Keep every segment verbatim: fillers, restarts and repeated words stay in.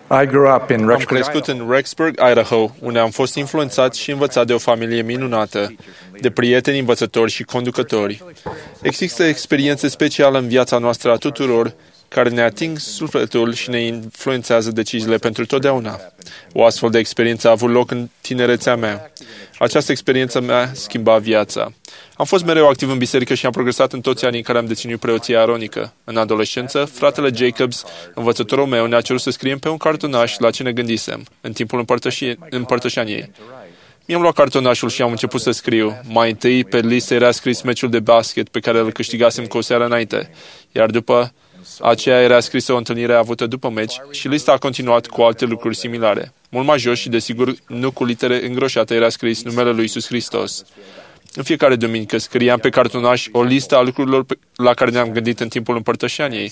I grew up in Am Rexburg, crescut Idaho. în Rexburg, Idaho, unde am fost influențat și învățat de o familie minunată, de prieteni învățători și conducători. Există experiențe speciale în viața noastră a tuturor, care ne ating sufletul și ne influențează deciziile pentru totdeauna. O astfel de experiență a avut loc în tinerețea mea. Această experiență mi-a schimbat viața. Am fost mereu activ în biserică și am progresat în toți anii în care am deținut preoția aronică. În adolescență, fratele Jacobs, învățătorul meu, ne-a cerut să scriem pe un cartonaș la ce ne gândisem, în timpul împărtășie- împărtășaniei. Mi-am luat cartonașul și am început să scriu. Mai întâi, pe listă era scris meciul de basket pe care îl câștigasem cu o seară înainte, iar după aceea era scrisă o întâlnire avută după meci și lista a continuat cu alte lucruri similare. Mult mai jos și, desigur, nu cu litere îngroșate, era scris numele lui Iisus Hristos. În fiecare duminică scriam pe cartonaș o listă a lucrurilor pe- la care ne-am gândit în timpul împărtășaniei.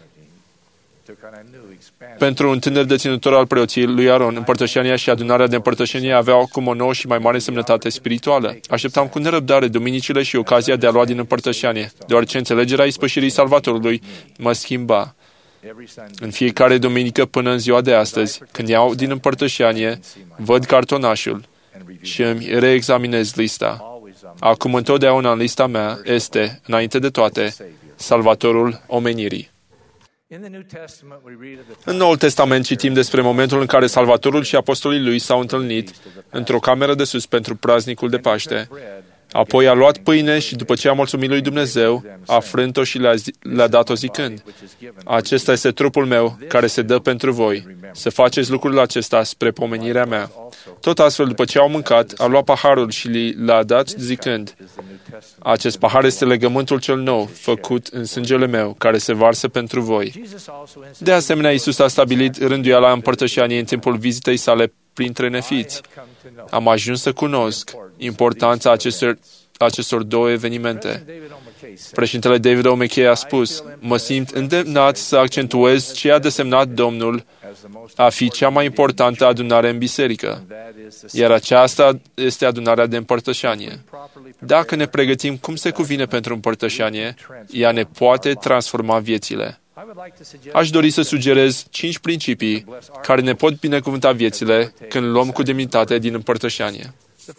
Pentru un tânăr deținător al preoției lui Aron, împărtășania și adunarea de împărtășanie aveau acum o nouă și mai mare semnătate spirituală. Așteptam cu nerăbdare duminicile și ocazia de a lua din împărtășanie, deoarece înțelegerea ispășirii Salvatorului mă schimba. În fiecare duminică până în ziua de astăzi, când iau din împărtășanie, văd cartonașul și îmi reexaminez lista. Acum întotdeauna în lista mea este, înainte de toate, Salvatorul omenirii. În Noul Testament citim despre momentul în care Salvatorul și apostolii lui s-au întâlnit într-o cameră de sus pentru praznicul de Paște. Apoi a luat pâine și după ce a mulțumit lui Dumnezeu, a frânt-o și le-a, zi- le-a dat-o zicând: acesta este trupul meu care se dă pentru voi. Să faceți lucrul acesta spre pomenirea mea. Tot astfel, după ce au mâncat, a luat paharul și li l-a dat zicând: acest pahar este legământul cel nou, făcut în sângele meu, care se varsă pentru voi. De asemenea, Iisus a stabilit rânduiala împărtășaniei în timpul vizitei sale printre nefiți. Am ajuns să cunosc importanța acestor, acestor două evenimente. Președintele David O. McKay a spus: mă simt îndemnat să accentuez ce a desemnat Domnul a fi cea mai importantă adunare în biserică, iar aceasta este adunarea de împărtășanie. Dacă ne pregătim cum se cuvine pentru împărtășanie, ea ne poate transforma viețile. Aș dori să sugerez cinci principii care ne pot binecuvânta viețile când luăm cu demnitate din împărtășanie.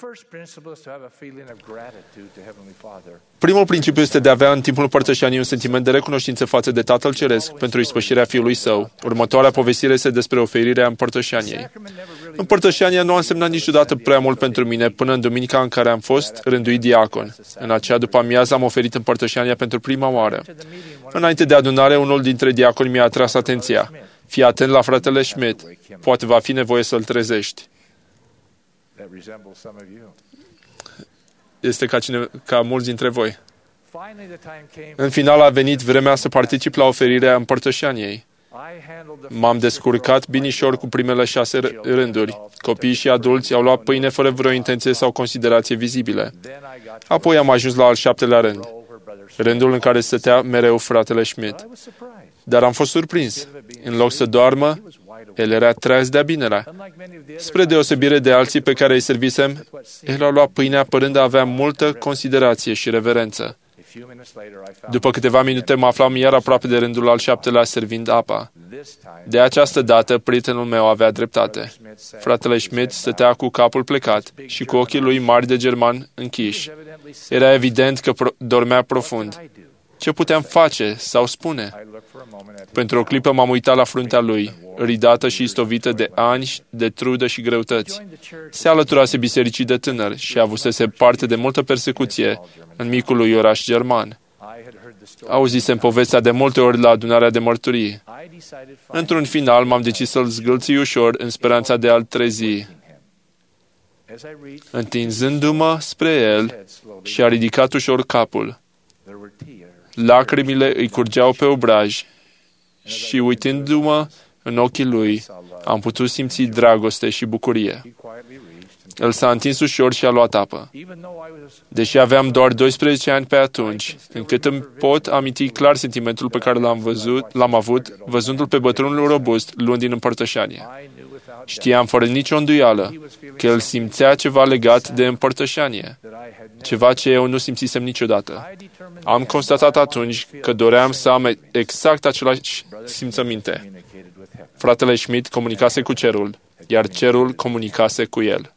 Primul principiu este de a avea în timpul împărtășaniei un sentiment de recunoștință față de Tatăl Ceresc pentru ispășirea Fiului Său. Următoarea povestire este despre oferirea împărtășaniei. Împărtășania nu a însemnat niciodată prea mult pentru mine până în duminica în care am fost rânduit diacon. În acea după-amiază am oferit împărtășania pentru prima oară. Înainte de adunare, unul dintre diaconi mi-a atras atenția: fii atent la fratele Schmidt, poate va fi nevoie să-l trezești. Este ca, cine, ca mulți dintre voi. În final a venit vremea să particip la oferirea împărtășaniei. M-am descurcat binișor cu primele șase rânduri. Copiii și adulți au luat pâine fără vreo intenție sau considerație vizibile. Apoi am ajuns la al șaptelea rând, rândul în care stătea mereu fratele Schmidt. Dar am fost surprins. În loc să doarmă, el era treaz de-a binelea. Spre deosebire de alții pe care îi servisem, el a luat pâinea părând a avea multă considerație și reverență. După câteva minute mă aflam iar aproape de rândul al șaptelea servind apa. De această dată, prietenul meu avea dreptate. Fratele Schmidt stătea cu capul plecat și cu ochii lui mari de german închiși. Era evident că pro- dormea profund. Ce puteam face sau spune? Pentru o clipă m-am uitat la fruntea lui, ridată și istovită de ani de trudă și greutăți. Se alăturase bisericii de tânări și avusese parte de multă persecuție în micul lui oraș german. Auzisem povestea de multe ori la adunarea de mărturii. Într-un final m-am decis să-l zgâlții ușor în speranța de a-l trezi. Întinzându-mă spre el și-a ridicat ușor capul. Lacrimile îi curgeau pe obraj și, uitându-mă în ochii lui, am putut simți dragoste și bucurie. El s-a întins ușor și a luat apă. Deși aveam doar doisprezece ani pe atunci, încât îmi pot aminti clar sentimentul pe care l-am văzut, l-am avut, văzându-l pe bătrânul robust, luând din împărtășanie. Știam fără nicio îndoială că el simțea ceva legat de împărtășanie, ceva ce eu nu simțisem niciodată. Am constatat atunci că doream să am exact același simțăminte. Fratele Schmidt comunicase cu cerul, iar cerul comunicase cu el.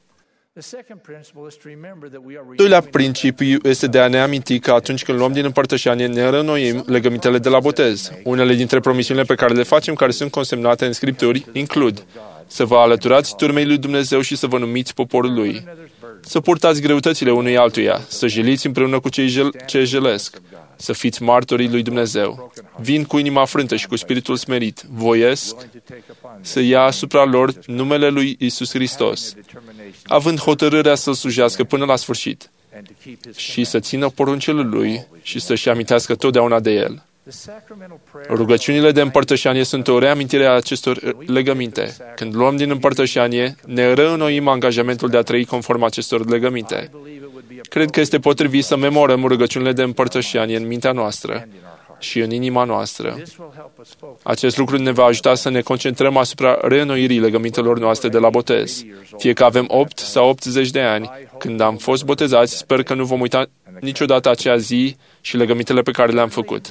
Doilea principiu este de a ne aminti că atunci când luăm din împărtășanie, ne reînnoim legămintele de la botez. Unele dintre promisiunile pe care le facem, care sunt consemnate în Scripturi, includ să vă alăturați turmei lui Dumnezeu și să vă numiți poporul lui, să purtați greutățile unui altuia, să jeliți împreună cu cei jel- ce jelesc, să fiți martorii lui Dumnezeu. Vin cu inima frântă și cu spiritul smerit, voiesc să ia asupra lor numele lui Iisus Hristos, având hotărârea să-L slujească până la sfârșit și să țină poruncile lui și să-și amintească totdeauna de El. Rugăciunile de împărtășanie sunt o reamintire a acestor legăminte. Când luăm din împărtășanie, ne reînnoim angajamentul de a trăi conform acestor legăminte. Cred că este potrivit să memorăm rugăciunile de împărtășanie în mintea noastră și în inima noastră. Acest lucru ne va ajuta să ne concentrăm asupra reînnoirii legămintelor noastre de la botez. Fie că avem opt sau optzeci de ani, când am fost botezați, sper că nu vom uita niciodată acea zi și legămintele pe care le-am făcut.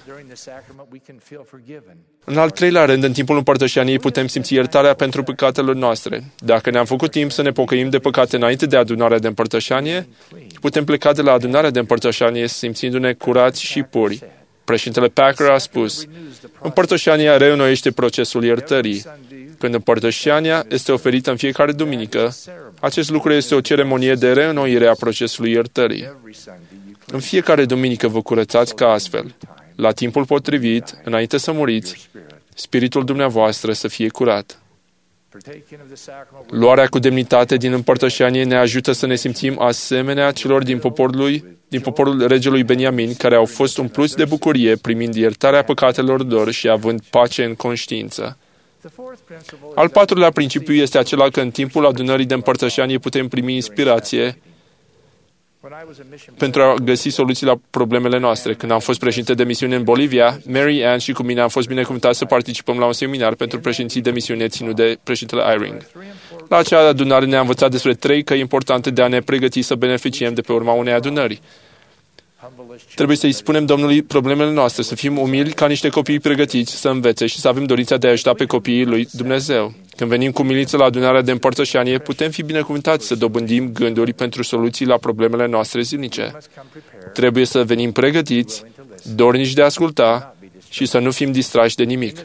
În al treilea rând, în timpul împărtășaniei putem simți iertarea pentru păcatele noastre. Dacă ne-am făcut timp să ne pocăim de păcate înainte de adunarea de împărtășanie, putem pleca de la adunarea de împărtășanie simțindu-ne curați și puri. Președintele Packer a spus, împărtășania reînnoiește procesul iertării. Când împărtășania este oferită în fiecare duminică, acest lucru este o ceremonie de reînnoire a procesului iertării. În fiecare duminică vă curățați ca astfel, la timpul potrivit, înainte să muriți, spiritul dumneavoastră să fie curat. Luarea cu demnitate din împărtășanie ne ajută să ne simțim asemenea celor din poporul lui, din poporul regelui Beniamin, care au fost umpluți de bucurie primind iertarea păcatelor lor și având pace în conștiință. Al patrulea principiu este acela că în timpul adunării de împărtășanie putem primi inspirație pentru a găsi soluții la problemele noastre. Când am fost președinte de misiune în Bolivia, Mary Ann și cu mine am fost binecuvântați să participăm la un seminar pentru președinții de misiune ținut de președintele Eyring. La acea adunare ne-a învățat despre trei căi importante de a ne pregăti să beneficiem de pe urma unei adunări. Trebuie să-i spunem Domnului problemele noastre, să fim umili ca niște copii pregătiți să învețe și să avem dorința de a ajuta pe copiii lui Dumnezeu. Când venim cu umiliță la adunarea de împărtășanie, putem fi binecuvântați să dobândim gânduri pentru soluții la problemele noastre zilnice. Trebuie să venim pregătiți, dornici de a asculta și să nu fim distrași de nimic.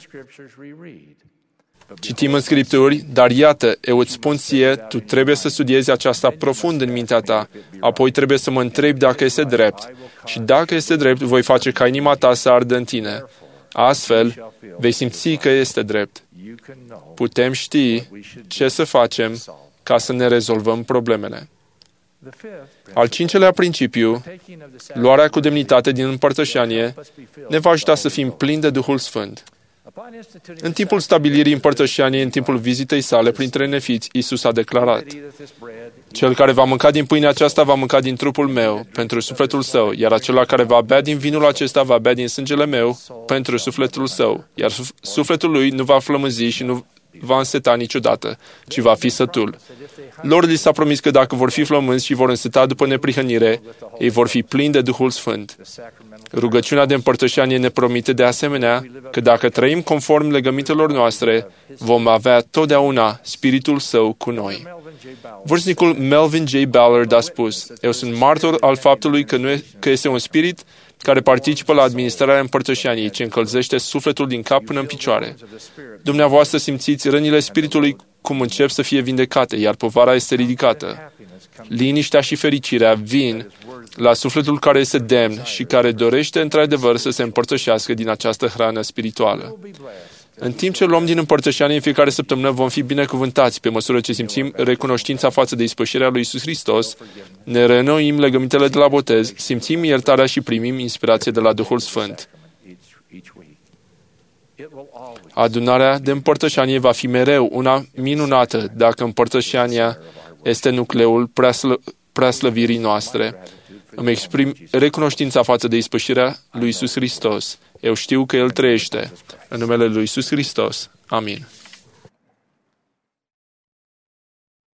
Citim în Scripturi, dar iată, eu îți spun ție, tu trebuie să studiezi aceasta profund în mintea ta, apoi trebuie să mă întrebi dacă este drept. Și dacă este drept, voi face ca inima ta să ardă în tine. Astfel, vei simți că este drept. Putem ști ce să facem ca să ne rezolvăm problemele. Al cincelea principiu, luarea cu demnitate din împărtășanie, ne va ajuta să fim plini de Duhul Sfânt. În timpul stabilirii împărtășaniei, în timpul vizitei sale printre nefiți, Iisus a declarat, cel care va mânca din pâinea aceasta va mânca din trupul meu pentru sufletul său, iar acela care va bea din vinul acesta va bea din sângele meu pentru sufletul său, iar sufletul lui nu va flămânzi și nu va înseta niciodată, ci va fi sătul. Lor li s-a promis că dacă vor fi flămânzi și vor înseta după neprihănire, ei vor fi plini de Duhul Sfânt. Rugăciunea de împărtășanie ne promite de asemenea că dacă trăim conform legămintelor noastre, vom avea totdeauna Spiritul Său cu noi. Vârstnicul Melvin J. Ballard a spus, eu sunt martor al faptului că, nu e, că este un spirit care participă la administrarea împărtășaniei, ce încălzește sufletul din cap până în picioare. Dumneavoastră simțiți rănile Spiritului cum încep să fie vindecate, iar povara este ridicată. Liniștea și fericirea vin la sufletul care este demn și care dorește într-adevăr să se împărtășească din această hrană spirituală. În timp ce luăm din împărtășanie în fiecare săptămână, vom fi binecuvântați pe măsură ce simțim recunoștința față de ispășirea lui Iisus Hristos, ne reînnoim legămintele de la botez, simțim iertarea și primim inspirație de la Duhul Sfânt. Adunarea de împărtășanie va fi mereu una minunată dacă împărtășania este nucleul preaslă, preaslăvirii noastre. Îmi exprim recunoștința față de ispășirea lui Iisus Hristos. Eu știu că El trăiește. În numele lui Iisus Hristos. Amin.